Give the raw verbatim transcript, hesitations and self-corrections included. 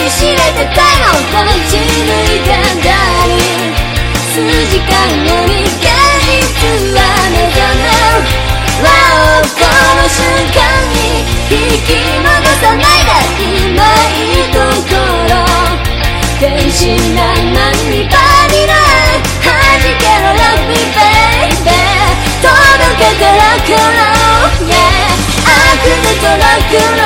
みしめてたよこっち向いてたり数時間後に現実は目覚めわおこの瞬間に引き戻さないで今いいところ天使なんなんにバニラ弾けろ Love me baby 届けてロックンロール Yeah 悪夢とロックンロール